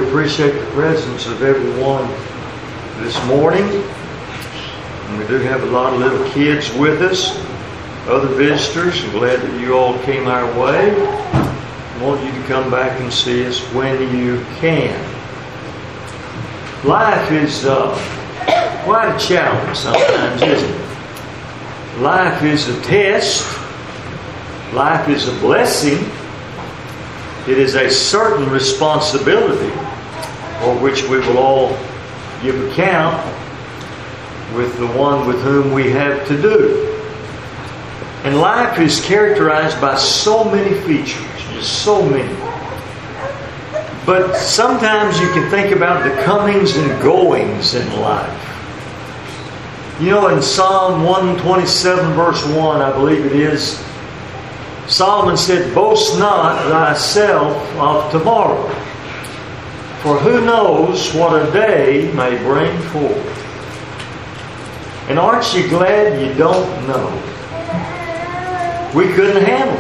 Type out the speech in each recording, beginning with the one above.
appreciate the presence of everyone this morning. And we do have a lot of little kids with us, other visitors. I'm glad that you all came our way. I want you to come back and see us when you can. Life is quite a challenge sometimes, isn't it? Life is a test. Life is a blessing. It is a certain responsibility for which we will all give account with the one with whom we have to do. And life is characterized by so many features, just so many. But sometimes you can think about the comings and goings in life. You know, in Psalm 127 verse 1, I believe it is, Solomon said, "Boast not thyself of tomorrow, for who knows what a day may bring forth." And aren't you glad you don't know? We couldn't handle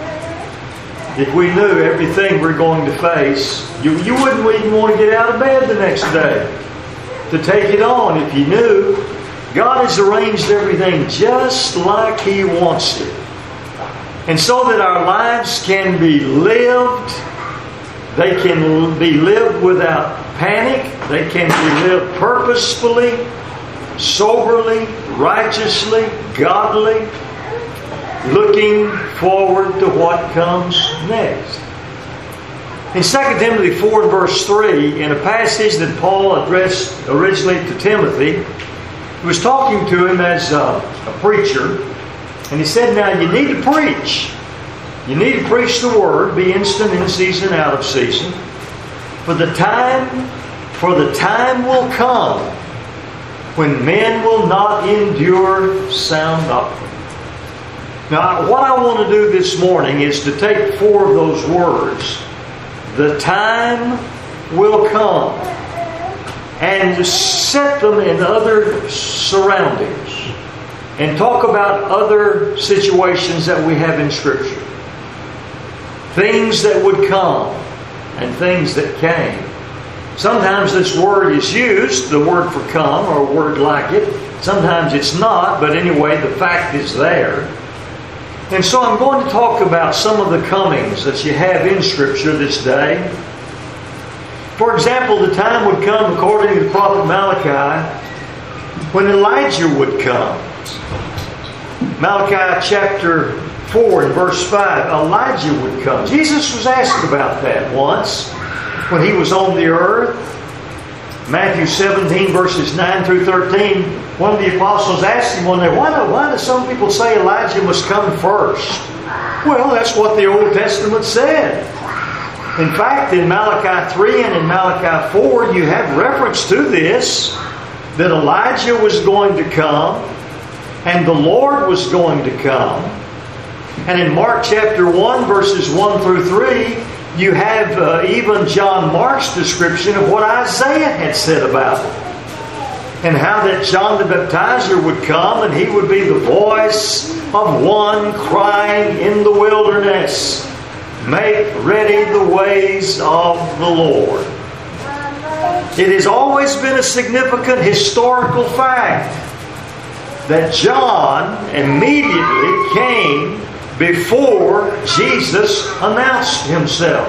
it. If we knew everything we're going to face, you wouldn't even want to get out of bed the next day to take it on if you knew. God has arranged everything just like He wants it. And so that our lives can be lived, they can be lived without panic, they can be lived purposefully, soberly, righteously, godly, looking forward to what comes next. In 2 Timothy 4 and verse 3, in a passage that Paul addressed originally to Timothy, he was talking to him as a preacher, and he said, now you need to preach. You need to preach the Word, be instant in season, out of season. For the time will come when men will not endure sound doctrine. Now, what I want to do this morning is to take 4 of those words, the time will come, and set them in other surroundings and talk about other situations that we have in Scripture. Things that would come and things that came. Sometimes this word is used, the word for come, or a word like it. Sometimes it's not, but anyway, the fact is there. And so I'm going to talk about some of the comings that you have in Scripture this day. For example, the time would come, according to the prophet Malachi, when Elijah would come. Malachi chapter 4 and verse 5, Elijah would come. Jesus was asked about that once when He was on the earth. Matthew 17 verses 9 through 13, one of the apostles asked Him one day, why do some people say Elijah must come first? Well, that's what the Old Testament said. In fact, in Malachi 3 and in Malachi 4, you have reference to this, that Elijah was going to come and the Lord was going to come. And in Mark chapter 1, verses 1 through 3, you have even John Mark's description of what Isaiah had said about it. And how that John the Baptizer would come and he would be the voice of one crying in the wilderness, "Make ready the ways of the Lord." It has always been a significant historical fact that John immediately came before Jesus announced Himself.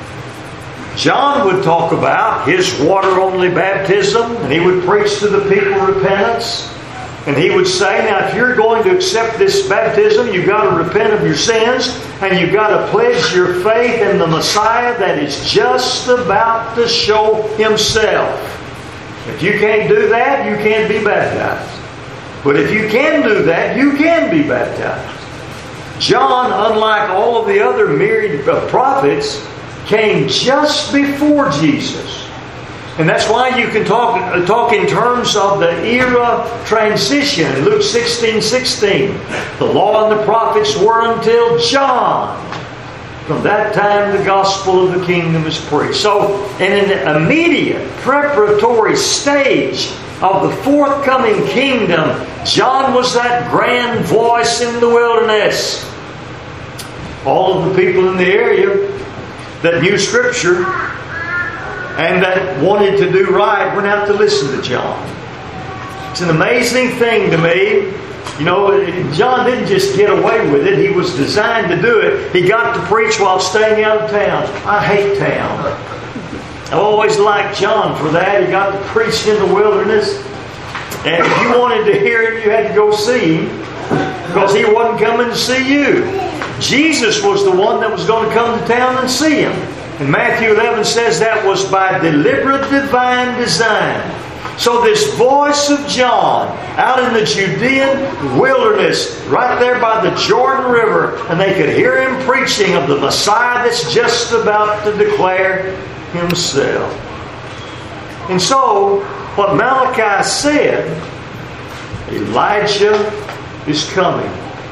John would talk about his water-only baptism, and he would preach to the people repentance. And he would say, now if you're going to accept this baptism, you've got to repent of your sins, and you've got to pledge your faith in the Messiah that is just about to show Himself. If you can't do that, you can't be baptized. But if you can do that, you can be baptized. John, unlike all of the other myriad of prophets, came just before Jesus. And that's why you can talk in terms of the era transition. In Luke 16:16, the law and the prophets were until John. From that time the gospel of the kingdom is preached. So in an immediate preparatory stage of the forthcoming kingdom, John was that grand voice in the wilderness. All of the people in the area that knew Scripture and that wanted to do right went out to listen to John. It's an amazing thing to me. You know, John didn't just get away with it. He was designed to do it. He got to preach while staying out of town. I hate town. I always liked John for that. He got to preach in the wilderness. And if you wanted to hear him, you had to go see him, because he wasn't coming to see you. Jesus was the one that was going to come to town and see him. And Matthew 11 says that was by deliberate divine design. So this voice of John out in the Judean wilderness, right there by the Jordan River, and they could hear him preaching of the Messiah that's just about to declare himself. And so, what Malachi said, Elijah is coming.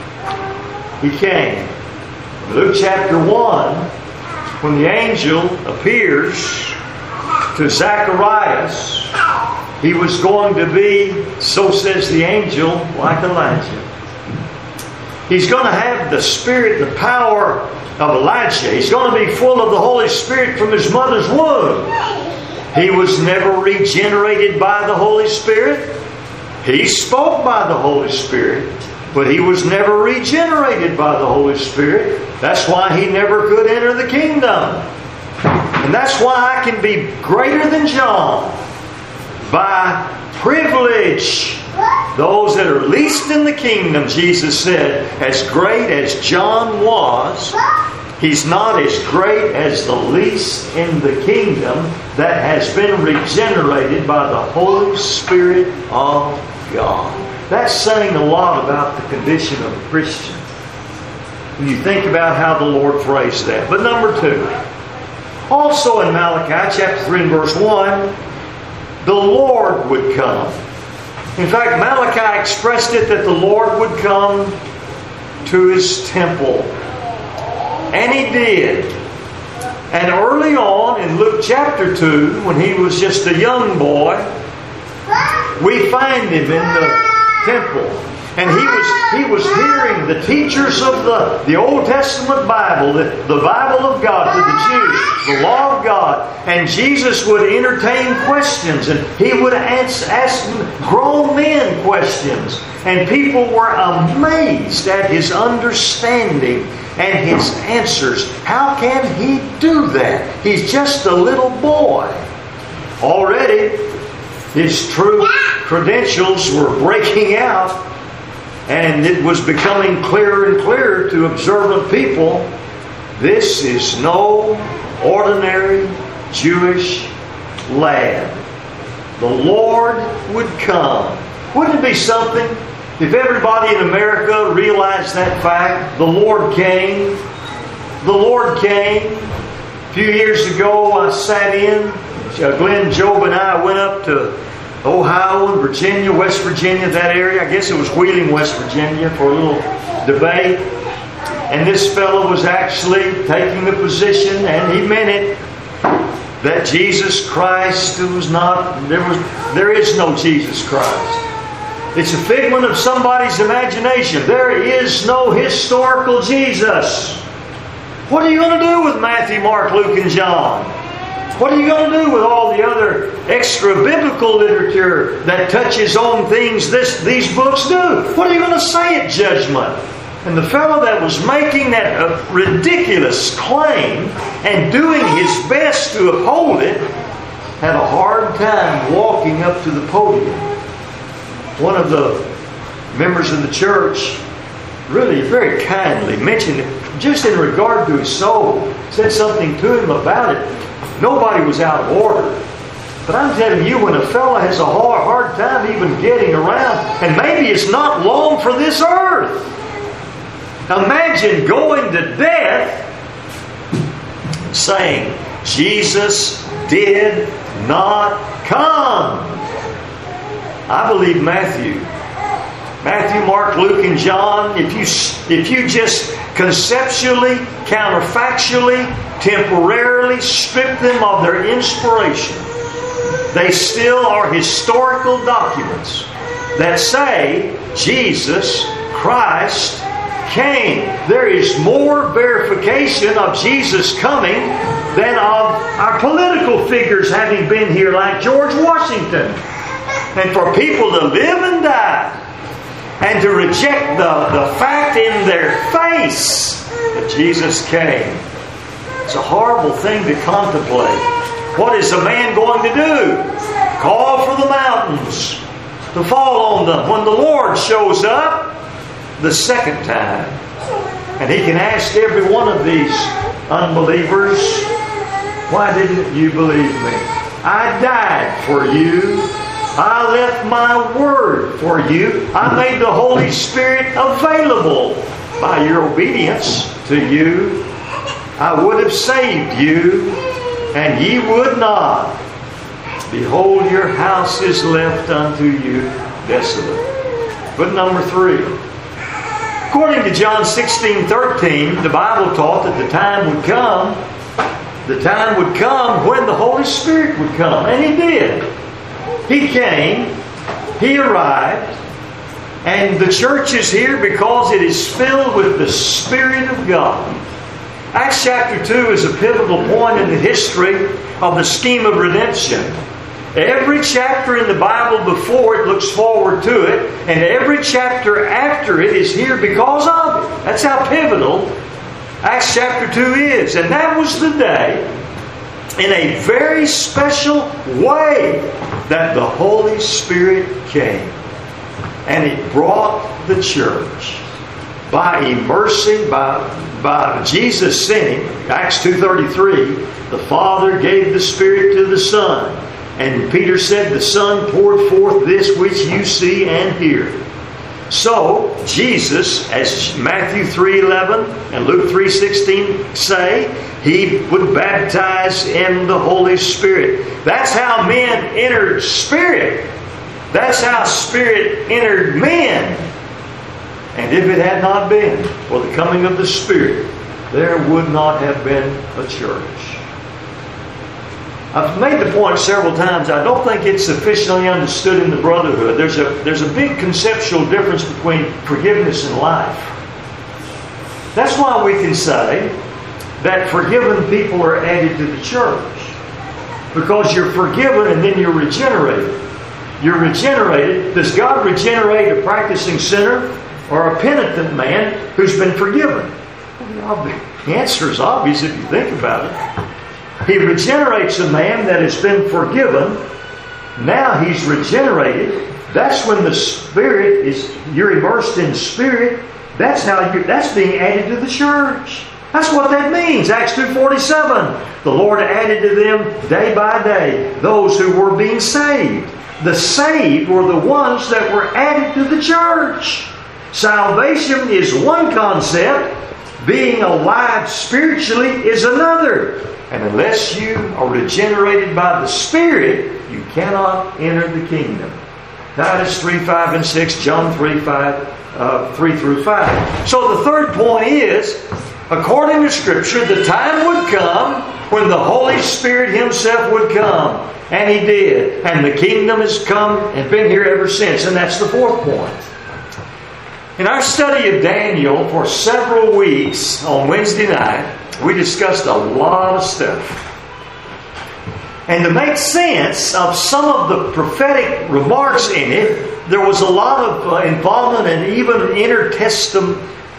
He came. Luke chapter 1, when the angel appears to Zacharias, he was going to be, so says the angel, like Elijah. He's going to have the spirit, the power of Elijah. He's going to be full of the Holy Spirit from his mother's womb. He was never regenerated by the Holy Spirit. He spoke by the Holy Spirit, but he was never regenerated by the Holy Spirit. That's why he never could enter the kingdom. And that's why I can be greater than John. By privilege. Those that are least in the kingdom, Jesus said, as great as John was, he's not as great as the least in the kingdom that has been regenerated by the Holy Spirit of God. That's saying a lot about the condition of a Christian, when you think about how the Lord phrased that. But number 2, also in Malachi chapter 3 and verse 1, the Lord would come. In fact, Malachi expressed it that the Lord would come to His temple. And He did. And early on in Luke chapter 2, when He was just a young boy, we find Him in the temple. And he was hearing the teachers of the Old Testament Bible, the Bible of God to the Jews, the law of God. And Jesus would entertain questions, and He would ask grown men questions. And people were amazed at His understanding and His answers. How can He do that? He's just a little boy. Already, His true credentials were breaking out. And it was becoming clearer and clearer to observant people. This is no ordinary Jewish lad. The Lord would come. Wouldn't it be something if everybody in America realized that fact? The Lord came. The Lord came. A few years ago I sat in. Glenn, Job and I went up to Ohio and Virginia, West Virginia, that area. I guess it was Wheeling, West Virginia, for a little debate. And this fellow was actually taking the position, and he meant it, that Jesus Christ there is no Jesus Christ. It's a figment of somebody's imagination. There is no historical Jesus. What are you going to do with Matthew, Mark, Luke, and John? What are you going to do with all the other extra biblical literature that touches on things these books do? What are you going to say at judgment? And the fellow that was making that ridiculous claim and doing his best to uphold it had a hard time walking up to the podium. One of the members of the church really very kindly mentioned it, just in regard to his soul, said something to him about it. Nobody was out of order. But I'm telling you, when a fellow has a hard time even getting around, and maybe it's not long for this earth. Imagine going to death saying, Jesus did not come. I believe Matthew, Mark, Luke, and John, if you just conceptually, counterfactually, temporarily strip them of their inspiration, they still are historical documents that say Jesus Christ came. There is more verification of Jesus coming than of our political figures having been here, like George Washington. And for people to live and die and to reject the fact in their face that Jesus came, it's a horrible thing to contemplate. What is a man going to do? Call for the mountains to fall on them when the Lord shows up the second time. And He can ask every one of these unbelievers, why didn't you believe me? I died for you. I left my word for you. I made the Holy Spirit available by your obedience to you. I would have saved you, and ye would not. Behold, your house is left unto you desolate. But number 3. According to John 16:13, the Bible taught that the time would come when the Holy Spirit would come. And He did. He came. He arrived. And the church is here because it is filled with the Spirit of God. Acts chapter 2 is a pivotal point in the history of the scheme of redemption. Every chapter in the Bible before it looks forward to it, and every chapter after it is here because of it. That's how pivotal Acts chapter 2 is. And that was the day, in a very special way, that the Holy Spirit came. And it brought the church by immersing, by Jesus sinning. Acts 2:33, the Father gave the Spirit to the Son. And Peter said, the Son poured forth this which you see and hear. So, Jesus, as Matthew 3:11 and Luke 3:16 say, He would baptize in the Holy Spirit. That's how men entered Spirit. That's how Spirit entered men. And if it had not been for the coming of the Spirit, there would not have been a church. I've made the point several times, I don't think it's sufficiently understood in the brotherhood. There's a big conceptual difference between forgiveness and life. That's why we can say that forgiven people are added to the church. Because you're forgiven and then you're regenerated. You're regenerated. Does God regenerate a practicing sinner or a penitent man who's been forgiven? Well, the answer is obvious if you think about it. He regenerates a man that has been forgiven. Now he's regenerated. That's when the Spirit is, you're immersed in Spirit. That's being added to the church. That's what that means. Acts 2:47. The Lord added to them day by day those who were being saved. The saved were the ones that were added to the church. Salvation is one concept. Being alive spiritually is another. And unless you are regenerated by the Spirit, you cannot enter the kingdom. Titus 3:5 and 6, John 3 through 5. So the third point is, according to Scripture, the time would come when the Holy Spirit Himself would come. And He did. And the kingdom has come and been here ever since. And that's the fourth point. In our study of Daniel for several weeks on Wednesday night, we discussed a lot of stuff. And to make sense of some of the prophetic remarks in it, there was a lot of involvement in even intertestamental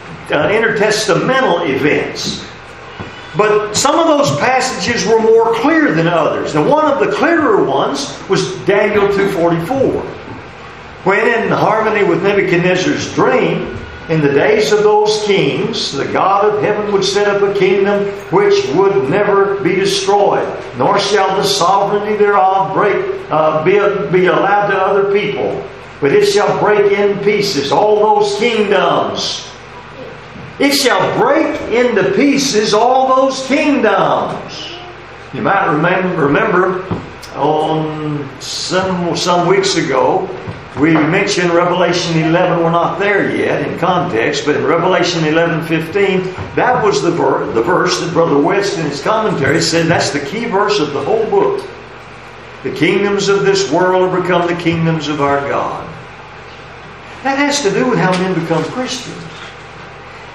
events. But some of those passages were more clear than others. And one of the clearer ones was Daniel 2:44. When in harmony with Nebuchadnezzar's dream, in the days of those kings, the God of heaven would set up a kingdom which would never be destroyed, nor shall the sovereignty thereof be allowed to other people, but it shall break in pieces all those kingdoms. It shall break into pieces all those kingdoms. You might remember on some weeks ago, we mentioned Revelation 11. We're not there yet in context, but in Revelation 11:15, that was the verse that Brother West in his commentary said that's the key verse of the whole book. The kingdoms of this world have become the kingdoms of our God. That has to do with how men become Christians.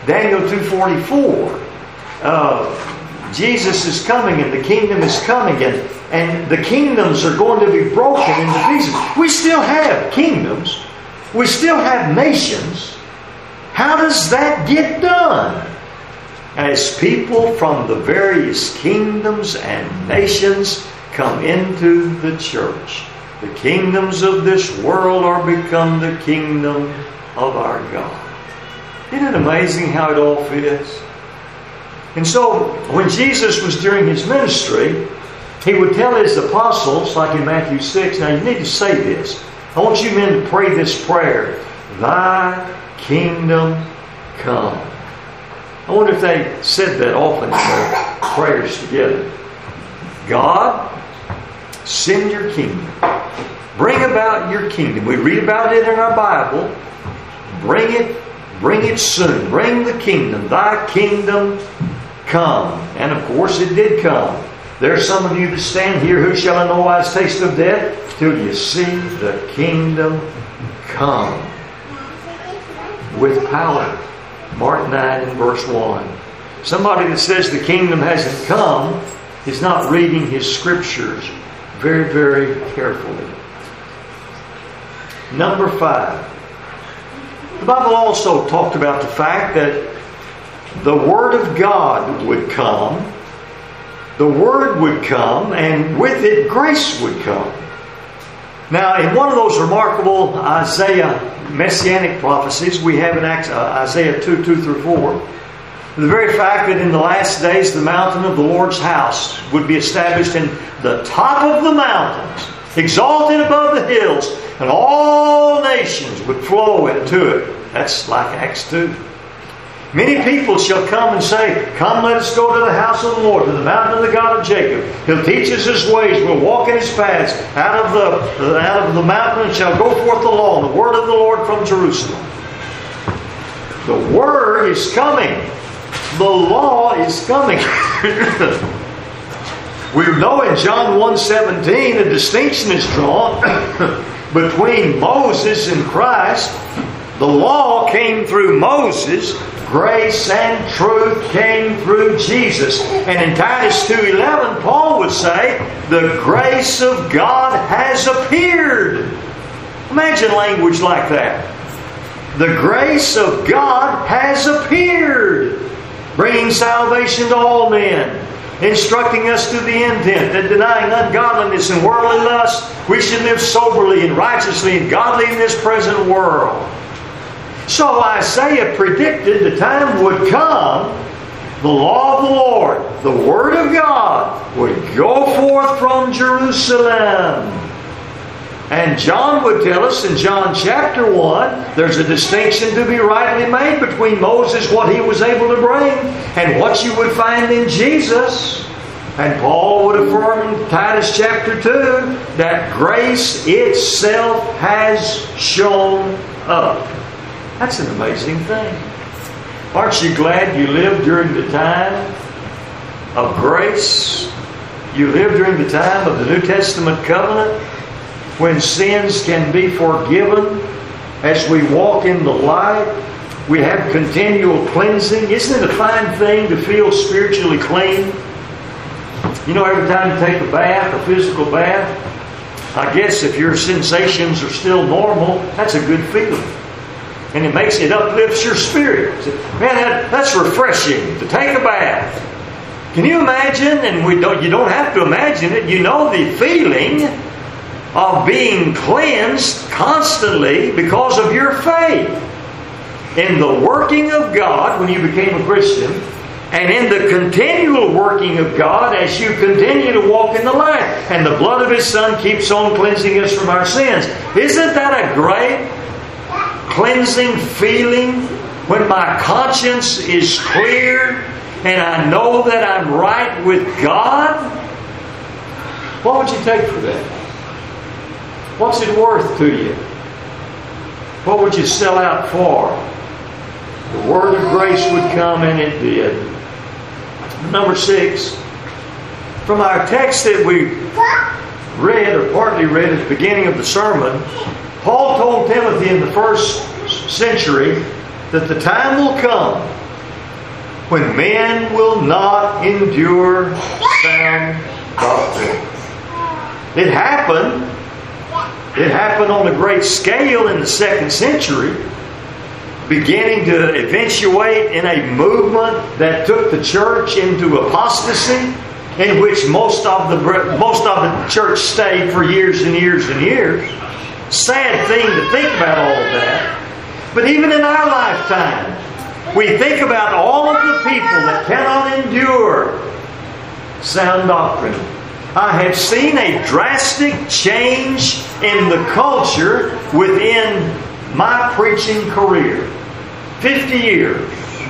Daniel 2:44. Jesus is coming and the kingdom is coming, and the kingdoms are going to be broken into pieces. We still have kingdoms. We still have nations. How does that get done? As people from the various kingdoms and nations come into the church. The kingdoms of this world are become the kingdom of our God. Isn't it amazing how it all fits? And so, when Jesus was during His ministry, He would tell His apostles, like in Matthew 6, now you need to say this. I want you men to pray this prayer. Thy kingdom come. I wonder if they said that often in their prayers together. God, send your kingdom. Bring about your kingdom. We read about it in our Bible. Bring it soon. Bring the kingdom. Thy kingdom come. And of course it did come. There are some of you that stand here, who shall in no wise taste of death till you see the kingdom come with power. Mark 9 and verse 1. Somebody that says the kingdom hasn't come is not reading his scriptures very, very carefully. Number 5. The Bible also talked about the fact that the Word of God would come. The Word would come, and with it, grace would come. Now, in one of those remarkable Isaiah messianic prophecies we have in Isaiah 2:2-4, the very fact that in the last days the mountain of the Lord's house would be established in the top of the mountains, exalted above the hills, and all nations would flow into it. That's like Acts 2. Many people shall come and say, come, let us go to the house of the Lord, to the mountain of the God of Jacob. He'll teach us His ways. We'll walk in His paths. Out of the mountain shall go forth the law, and the word of the Lord from Jerusalem. The Word is coming. The law is coming. We know in John 1:17 a distinction is drawn between Moses and Christ. The law came through Moses. Grace and truth came through Jesus. And in Titus 2:11, Paul would say, the grace of God has appeared. Imagine language like that. The grace of God has appeared, bringing salvation to all men, instructing us to the intent that denying ungodliness and worldly lust, we should live soberly and righteously and godly in this present world. So Isaiah predicted the time would come, the law of the Lord, the Word of God, would go forth from Jerusalem. And John would tell us in John chapter 1, there's a distinction to be rightly made between Moses, what he was able to bring, and what you would find in Jesus. And Paul would affirm in Titus chapter 2 that grace itself has shown up. That's an amazing thing. Aren't you glad you lived during the time of grace? You lived during the time of the New Testament covenant, when sins can be forgiven as we walk in the light. We have continual cleansing. Isn't it a fine thing to feel spiritually clean? You know, every time you take a bath, a physical bath, I guess if your sensations are still normal, that's a good feeling. And it uplifts your spirit. Man, that's refreshing to take a bath. Can you imagine? And you don't have to imagine it. You know the feeling of being cleansed constantly because of your faith in the working of God when you became a Christian, and in the continual working of God as you continue to walk in the light. And the blood of His Son keeps on cleansing us from our sins. Isn't that a great cleansing feeling when my conscience is clear and I know that I'm right with God? What would you take for that? What's it worth to you? What would you sell out for? The Word of grace would come, and it did. Number 6, from our text that we read, or partly read at the beginning of the sermon, Paul told Timothy in the first century that the time will come when men will not endure sound doctrine. It happened. It happened on a great scale in the 2nd century, beginning to eventuate in a movement that took the church into apostasy, in which most of the church stayed for years and years and years. Sad thing to think about all of that. But even in our lifetime, we think about all of the people that cannot endure sound doctrine. I have seen a drastic change in the culture within my preaching career. 50 years.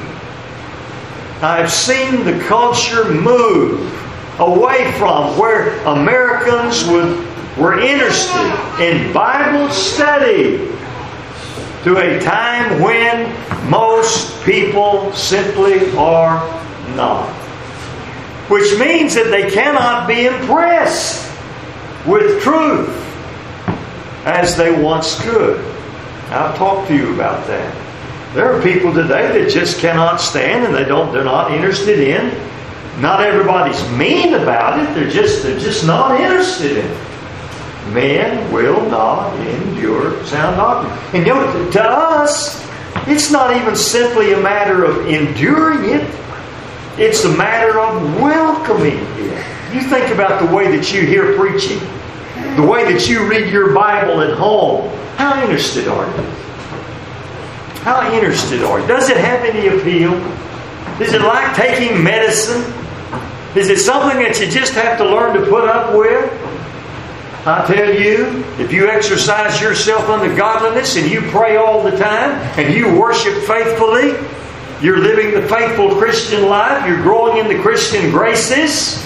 I've seen the culture move away from where Americans were interested in Bible study to a time when most people simply are not. Which means that they cannot be impressed with truth as they once could. I'll talk to you about that. There are people today that just cannot stand and they're not interested in. Not everybody's mean about it. They're just not interested in it. Men will not endure sound doctrine. And to us, it's not even simply a matter of enduring it. It's a matter of welcoming it. You think about the way that you hear preaching, the way that you read your Bible at home. How interested are you? How interested are you? Does it have any appeal? Is it like taking medicine? Is it something that you just have to learn to put up with? I tell you, if you exercise yourself unto godliness and you pray all the time and you worship faithfully, you're living the faithful Christian life, you're growing in the Christian graces.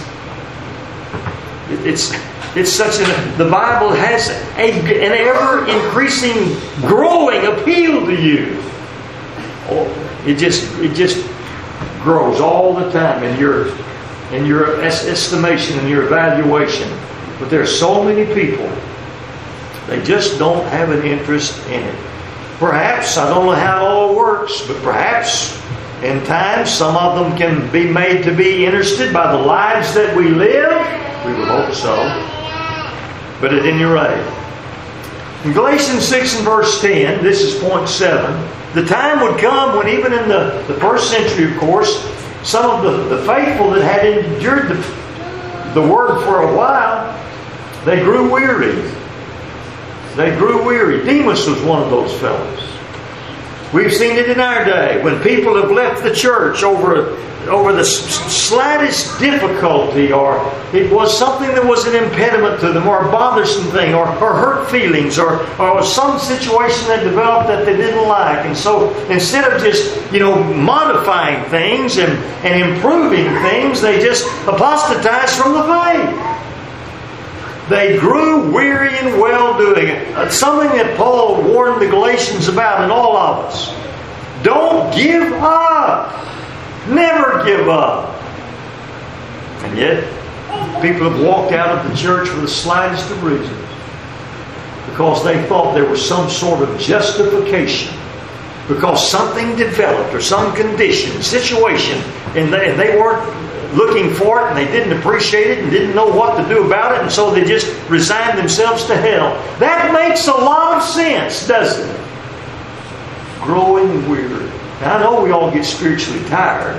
It's such the Bible has an ever increasing, growing appeal to you. It just grows all the time in your estimation and your evaluation. But there are so many people, they just don't have an interest in it. Perhaps, I don't know how it all works, but perhaps in time some of them can be made to be interested by the lives that we live. We would hope so. But at any rate, in Galatians 6 and verse 10, this is point 7, the time would come when even in the first century, of course, some of the faithful that had endured the Word for a while, they grew weary. They grew weary. Demas was one of those fellows. We've seen it in our day when people have left the church over the slightest difficulty, or it was something that was an impediment to them, or a bothersome thing, or hurt feelings, or some situation that developed that they didn't like. And so instead of just modifying things and improving things, they just apostatized from the faith. They grew weary in well-doing. Something that Paul warned the Galatians about, and all of us. Don't give up. Never give up. And yet, people have walked out of the church for the slightest of reasons. Because they thought there was some sort of justification. Because something developed, or some condition, situation, and they weren't looking for it, and they didn't appreciate it, and didn't know what to do about it, and so they just resigned themselves to hell. That makes a lot of sense, doesn't it? Growing weary. Now, I know we all get spiritually tired.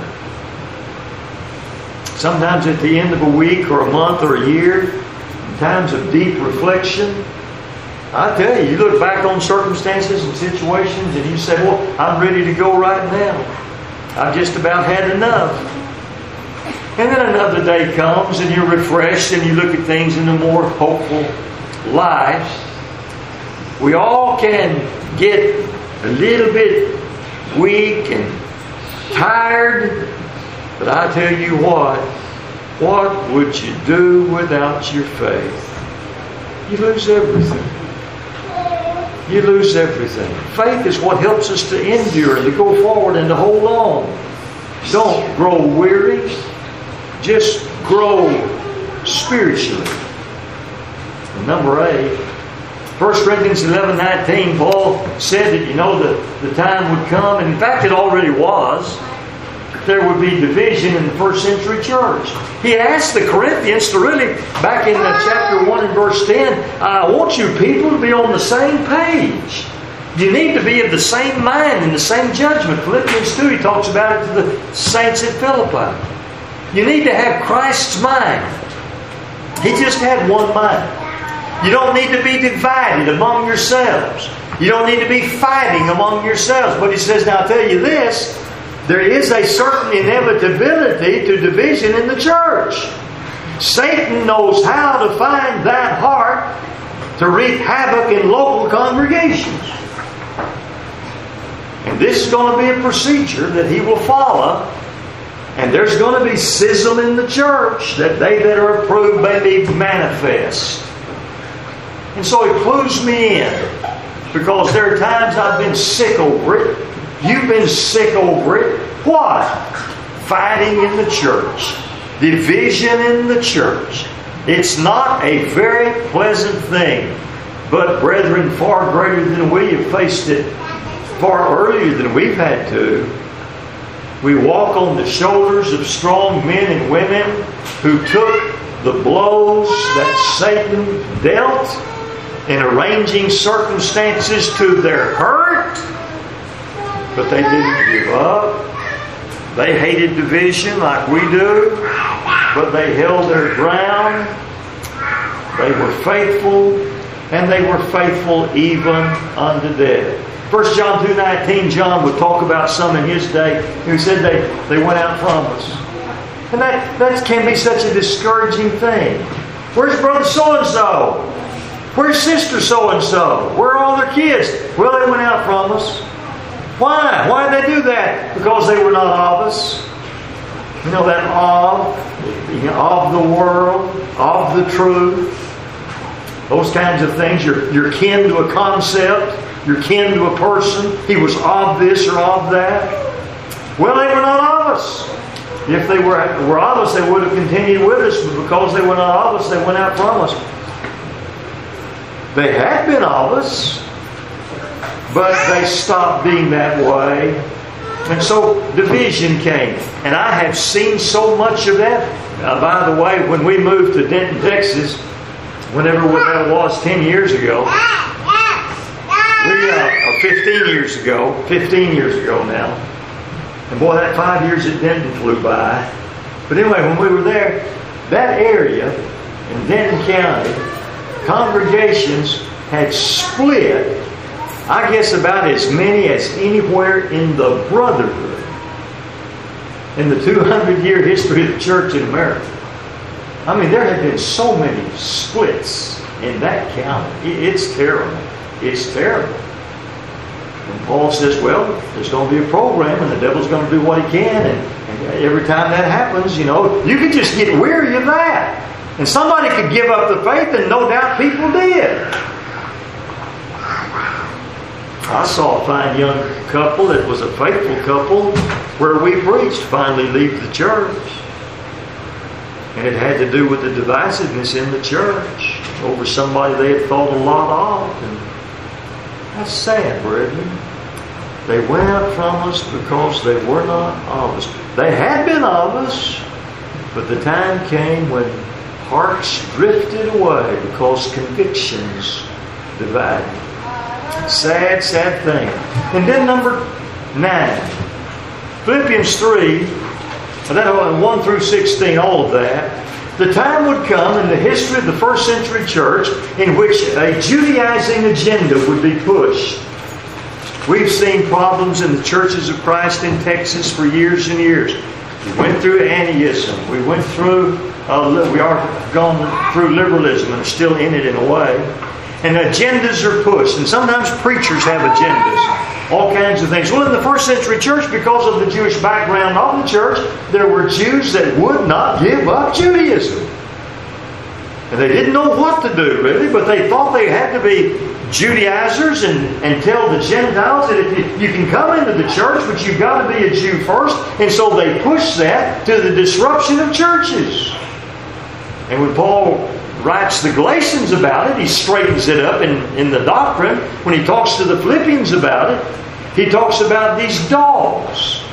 Sometimes at the end of a week, or a month, or a year, in times of deep reflection, I tell you, you look back on circumstances and situations, and you say, well, I'm ready to go right now. I've just about had enough. And then another day comes and you're refreshed and you look at things in a more hopeful light. We all can get a little bit weak and tired. But I tell you what would you do without your faith? You lose everything. You lose everything. Faith is what helps us to endure and to go forward and to hold on. Don't grow weary. Just grow spiritually. And number 8, 1 Corinthians 11:19, Paul said that the time would come, and in fact it already was, there would be division in the first century church. He asked the Corinthians to really, back in chapter 1 and verse 10, I want you people to be on the same page. You need to be of the same mind and the same judgment. Philippians 2, he talks about it to the saints at Philippi. You need to have Christ's mind. He just had one mind. You don't need to be divided among yourselves. You don't need to be fighting among yourselves. But he says, now I'll tell you this, there is a certain inevitability to division in the church. Satan knows how to find that heart to wreak havoc in local congregations. And this is going to be a procedure that he will follow. And there's going to be schism in the church, that they that are approved may be manifest. And so he clues me in, because there are times I've been sick over it. You've been sick over it. What? Fighting in the church. Division in the church. It's not a very pleasant thing. But brethren, far greater than we have faced it, far earlier than we've had to. We walk on the shoulders of strong men and women who took the blows that Satan dealt in arranging circumstances to their hurt, but they didn't give up. They hated division like we do, but they held their ground. They were faithful, and they were faithful even unto death. 1 John 2:19, John would talk about some in his day who said they went out from us. And that can be such a discouraging thing. Where's brother so-and-so? Where's sister so-and-so? Where are all their kids? Well, they went out from us. Why? Why did they do that? Because they were not of us. You know that of the world, of the truth. Those kinds of things. You're kin to a concept. You're kin to a person. He was of this or of that. Well, they were not of us. If they were of us, they would have continued with us. But because they were not of us, they went out from us. They had been of us, but they stopped being that way. And so division came. And I have seen so much of that. By the way, when we moved to Denton, Texas, whenever that was 10 years ago, 15 years ago now. And boy, that 5 years at Denton flew by. But anyway, when we were there, that area in Denton County, congregations had split, I guess about as many as anywhere in the brotherhood in the 200-year history of the church in America. I mean, there have been so many splits in that county. It's terrible. It's terrible. And Paul says, well, there's going to be a program and the devil's going to do what he can. And every time that happens, you can just get weary of that. And somebody could give up the faith, and no doubt people did. I saw a fine young couple that was a faithful couple where we preached finally leave the church. And it had to do with the divisiveness in the church over somebody they had thought a lot of. And that's sad, brethren. They went out from us because they were not of us. They had been of us, but the time came when hearts drifted away because convictions divided. Sad, sad thing. And then number 9. Philippians 3, 1 through 16, all of that. The time would come in the history of the first century church in which a Judaizing agenda would be pushed. We've seen problems in the churches of Christ in Texas for years and years. We went through Antiism. We went through, we are gone through liberalism and are still in it in a way. And agendas are pushed. And sometimes preachers have agendas. All kinds of things. Well, in the first century church, because of the Jewish background of the church, there were Jews that would not give up Judaism. And they didn't know what to do, really, but they thought they had to be Judaizers and tell the Gentiles that if you can come into the church, but you've got to be a Jew first. And so they pushed that to the disruption of churches. And when Paul writes the Galatians about it, he straightens it up in the doctrine. When he talks to the Philippians about it, he talks about these dogs.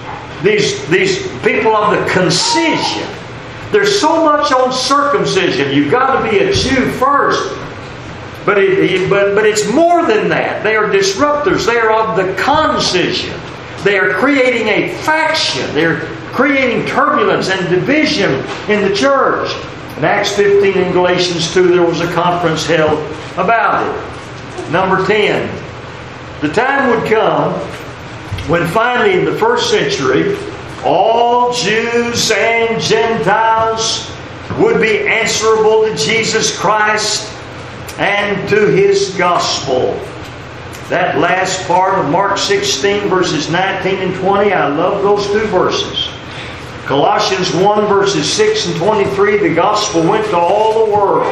these people of the concision. There's so much on circumcision. You've got to be a Jew first. But it's more than that. They are disruptors. They are of the concision. They are creating a faction. They're creating turbulence and division in the church. In Acts 15 and Galatians 2, there was a conference held about it. Number 10. The time would come when finally in the first century, all Jews and Gentiles would be answerable to Jesus Christ and to His gospel. That last part of Mark 16, verses 19 and 20, I love those two verses. Colossians 1, verses 6 and 23, the gospel went to all the world.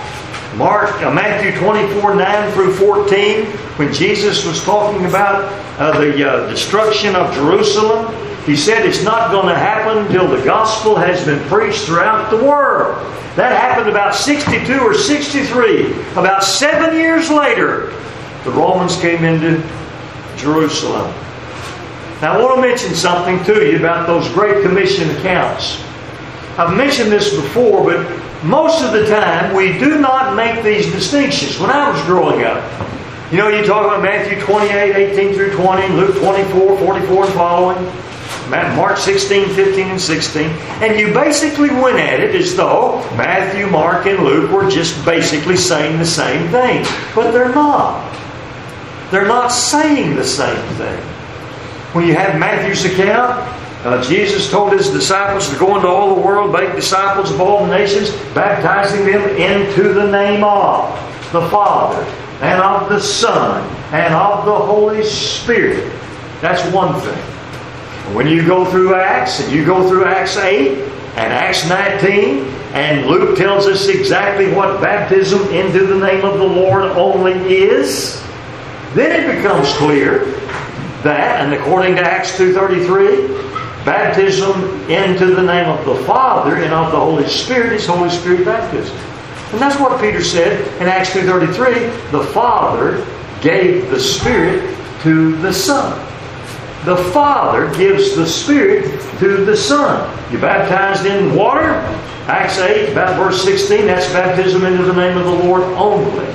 Matthew 24, 9 through 14, when Jesus was talking about the destruction of Jerusalem, He said it's not going to happen until the gospel has been preached throughout the world. That happened about 62 or 63. About 7 years later, the Romans came into Jerusalem. Now I want to mention something to you about those Great Commission accounts. I've mentioned this before, but most of the time we do not make these distinctions. When I was growing up, you talk about Matthew 28, 18 through 20, Luke 24, 44 and following, Mark 16, 15 and 16, and you basically went at it as though Matthew, Mark, and Luke were just basically saying the same thing. But they're not. They're not saying the same thing. When you have Matthew's account, Jesus told His disciples to go into all the world, make disciples of all the nations, baptizing them into the name of the Father, and of the Son, and of the Holy Spirit. That's one thing. When you go through Acts, and you go through Acts 8, and Acts 19, and Luke tells us exactly what baptism into the name of the Lord only is, then it becomes clear that, and according to Acts 2:33, baptism into the name of the Father and of the Holy Spirit is Holy Spirit baptism. And that's what Peter said in Acts 2:33. The Father gave the Spirit to the Son. The Father gives the Spirit to the Son. You're baptized in water. Acts 8, about verse 16, that's baptism into the name of the Lord only.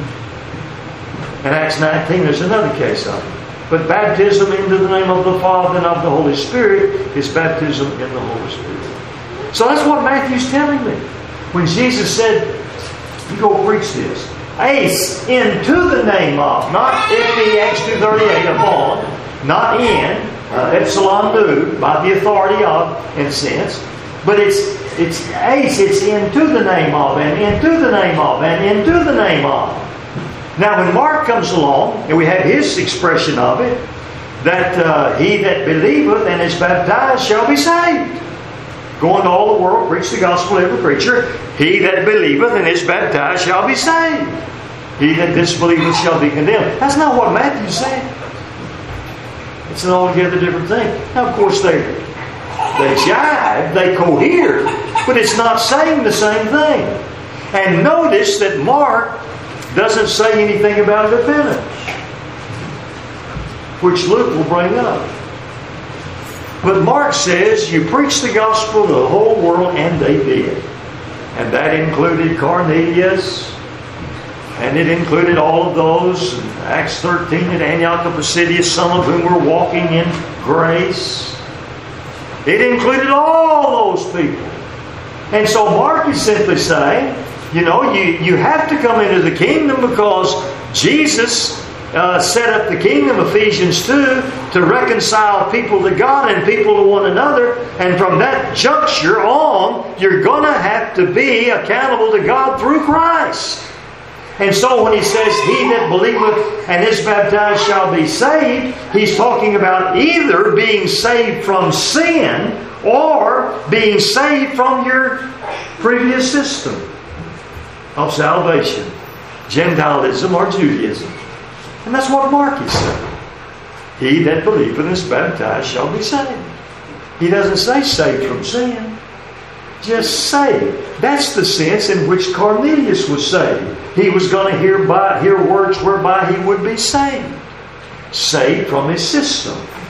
In Acts 19, there's another case of it. But baptism into the name of the Father and of the Holy Spirit is baptism in the Holy Spirit. So that's what Matthew's telling me. When Jesus said, you go preach this. Ace, into the name of, not F-E, Acts 2:38, upon, not in, epsilon nu, by the authority of, in a sense. But it's ace, it's into the name of, and into the name of, and into the name of. Now when Mark comes along, and we have his expression of it, that he that believeth and is baptized shall be saved. Go into all the world, preach the gospel to every creature. He that believeth and is baptized shall be saved. He that disbelieveth shall be condemned. That's not what Matthew said. It's an altogether different thing. Now of course they jive, they cohere, but it's not saying the same thing. And notice that Mark doesn't say anything about repentance, which Luke will bring up. But Mark says, you preach the gospel to the whole world, and they did. And that included Cornelius, and it included all of those in Acts 13 at Antioch of Pisidia, some of whom were walking in grace. It included all those people. And so Mark is simply saying, you have to come into the kingdom because Jesus set up the kingdom, Ephesians 2, to reconcile people to God and people to one another. And from that juncture on, you're going to have to be accountable to God through Christ. And so when he says, he that believeth and is baptized shall be saved, he's talking about either being saved from sin or being saved from your previous system of salvation, Gentilism or Judaism. And that's what Mark is saying. He that believeth and is baptized shall be saved. He doesn't say saved from sin. Just saved. That's the sense in which Cornelius was saved. He was going to hear words whereby he would be saved. Saved from his system.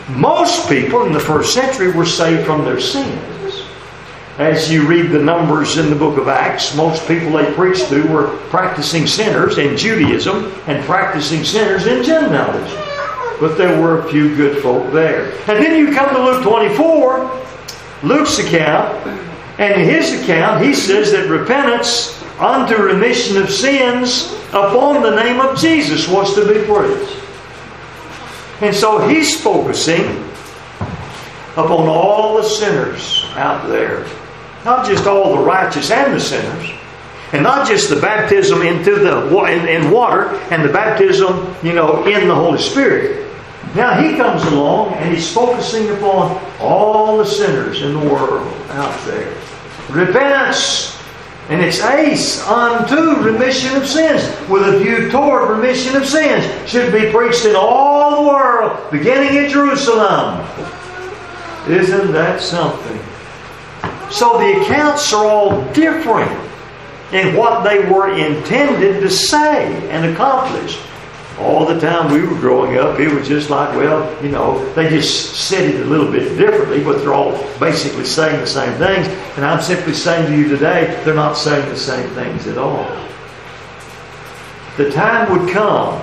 Most people in the first century were saved from their sins. As you read the numbers in the book of Acts, most people they preached to were practicing sinners in Judaism and practicing sinners in Gentilism. But there were a few good folk there. And then you come to Luke 24, Luke's account, and in his account he says that repentance unto remission of sins upon the name of Jesus was to be preached. And so he's focusing upon all the sinners out there. Not just all the righteous and the sinners. And not just the baptism in water and the baptism, in the Holy Spirit. Now he comes along and he's focusing upon all the sinners in the world out there. Repentance, and it's ace unto remission of sins, with a view toward remission of sins, should be preached in all the world, beginning in Jerusalem. Isn't that something? So the accounts are all different in what they were intended to say and accomplish. All the time we were growing up, it was just like, they just said it a little bit differently, but they're all basically saying the same things. And I'm simply saying to you today, they're not saying the same things at all. The time would come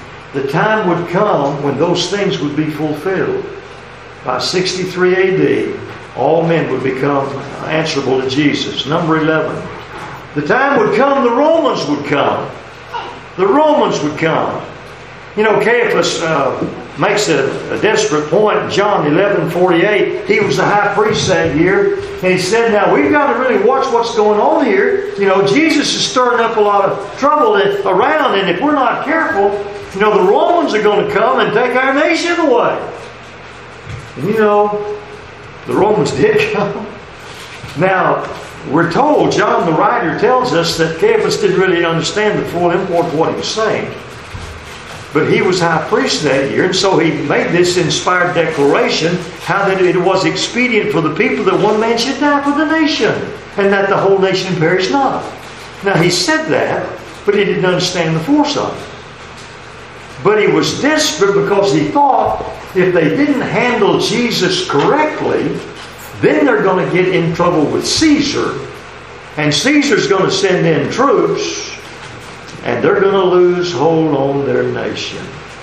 when those things would be fulfilled. By 63 AD, all men would become answerable to Jesus. Number 11. The time would come, the Romans would come. The Romans would come. Caiaphas makes a desperate point in John 11:48. He was the high priest that year. And he said, now we've got to really watch what's going on here. Jesus is stirring up a lot of trouble around. And if we're not careful, the Romans are going to come and take our nation away. And the Romans did come. Now, we're told, John the writer tells us that Caiaphas didn't really understand the full import of what he was saying. But he was high priest that year, and so he made this inspired declaration how that it was expedient for the people that one man should die for the nation, and that the whole nation perish not. Now he said that, but he didn't understand the force of it. But he was desperate because he thought if they didn't handle Jesus correctly, then they're going to get in trouble with Caesar, and Caesar's going to send in troops, and they're going to lose hold on their nation.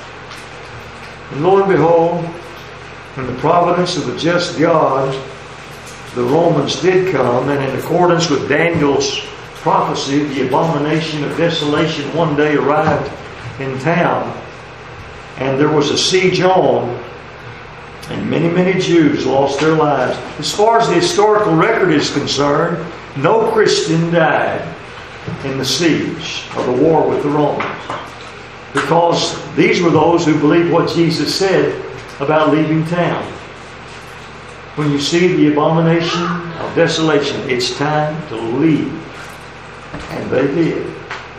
And lo and behold, in the providence of a just God, the Romans did come, and in accordance with Daniel's prophecy, the abomination of desolation one day arrived in town, and there was a siege on, and many, many Jews lost their lives. As far as the historical record is concerned, no Christian died in the siege of the war with the Romans, because these were those who believed what Jesus said about leaving town. When you see the abomination of desolation, it's time to leave. And they did.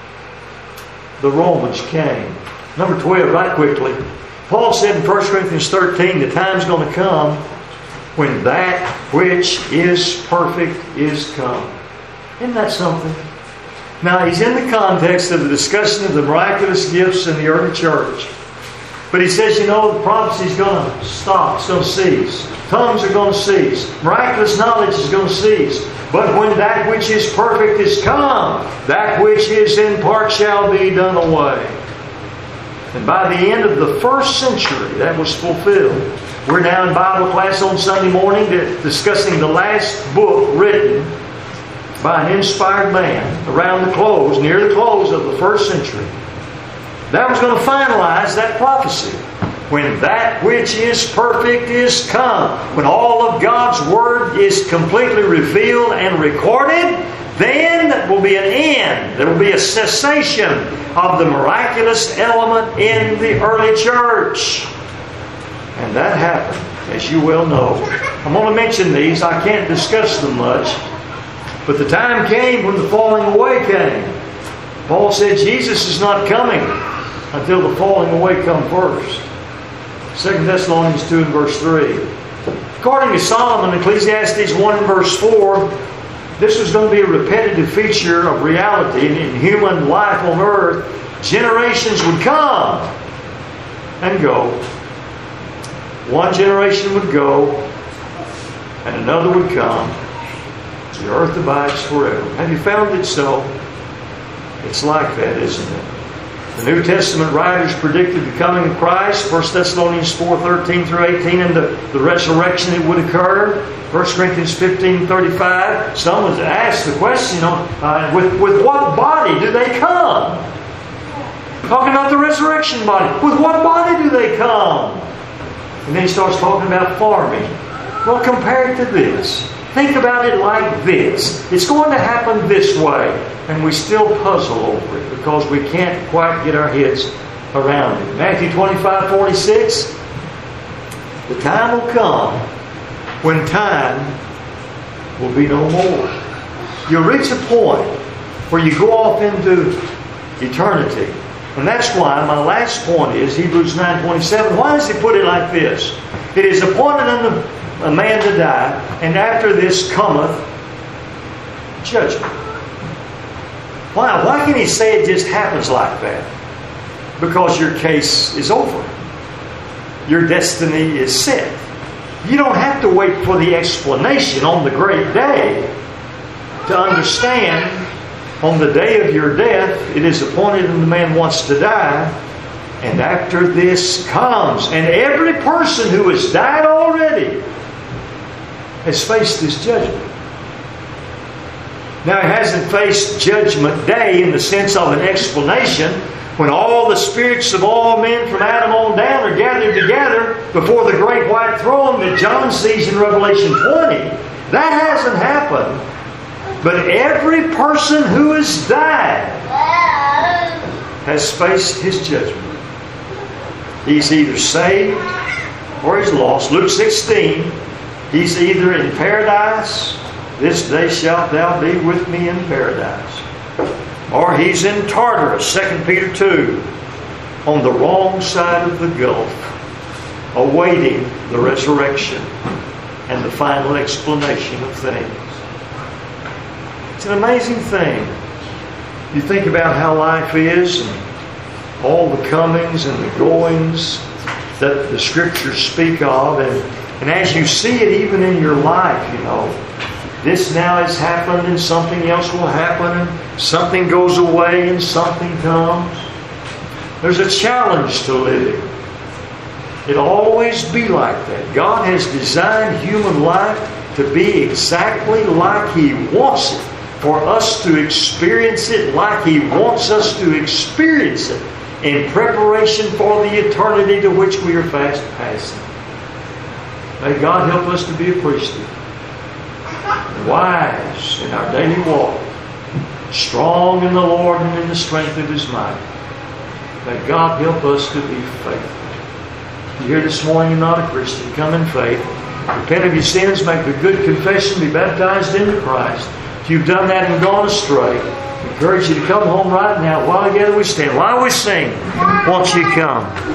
The Romans came. Number 12, right quickly. Paul said in 1 Corinthians 13, the time's going to come when that which is perfect is come. Isn't that something? Now, he's in the context of the discussion of the miraculous gifts in the early church. But he says, the prophecy's going to stop. It's going to cease. Tongues are going to cease. Miraculous knowledge is going to cease. But when that which is perfect is come, that which is in part shall be done away. And by the end of the first century, that was fulfilled. We're now in Bible class on Sunday morning discussing the last book written by an inspired man near the close of the first century. That was going to finalize that prophecy. When that which is perfect is come, when all of God's Word is completely revealed and recorded, then there will be an end. There will be a cessation of the miraculous element in the early church. And that happened, as you well know. I'm going to mention these. I can't discuss them much. But the time came when the falling away came. Paul said Jesus is not coming until the falling away come first. 2 Thessalonians 2 and verse 3. According to Solomon, Ecclesiastes 1 and verse 4, this was going to be a repetitive feature of reality in human life on earth. Generations would come and go. One generation would go, and another would come. The earth abides forever. Have you found it so? It's like that, isn't it? The New Testament writers predicted the coming of Christ, 1 Thessalonians 4:13 through 18, and the resurrection that would occur. 1 Corinthians 15:35. Someone asked the question, with what body do they come? Talking about the resurrection body. With what body do they come? And then he starts talking about farming. Well, compare it to this. Think about it like this. It's going to happen this way. And we still puzzle over it because we can't quite get our heads around it. Matthew 25:46. The time will come when time will be no more. You'll reach a point where you go off into eternity. And that's why my last point is Hebrews 9:27. Why does he put it like this? It is appointed unto a man to die, and after this cometh judgment. Why? Why can he say it just happens like that? Because your case is over. Your destiny is set. You don't have to wait for the explanation on the great day to understand on the day of your death, it is appointed and the man wants to die, and after this comes. And every person who has died already has faced this judgment. Now, he hasn't faced Judgment Day in the sense of an explanation when all the spirits of all men from Adam on down are gathered together before the great white throne that John sees in Revelation 20. That hasn't happened. But every person who has died has faced his judgment. He's either saved or he's lost. Luke 16, he's either in paradise, this day shalt thou be with me in paradise, or he's in Tartarus, 2 Peter 2, on the wrong side of the gulf, awaiting the resurrection and the final explanation of things. It's an amazing thing. You think about how life is and all the comings and the goings that the Scriptures speak of, and as you see it even in your life, this now has happened and something else will happen, and something goes away and something comes. There's a challenge to living. It'll always be like that. God has designed human life to be exactly like He wants it, for us to experience it like He wants us to experience it, in preparation for the eternity to which we are fast passing. May God help us to be appreciative, wise in our daily walk, strong in the Lord and in the strength of His might. May God help us to be faithful. If you're here this morning and not a Christian, come in faith. Repent of your sins, make a good confession, be baptized into Christ. If you've done that and gone astray, I encourage you to come home right now. While together we stand, while we sing, won't you come?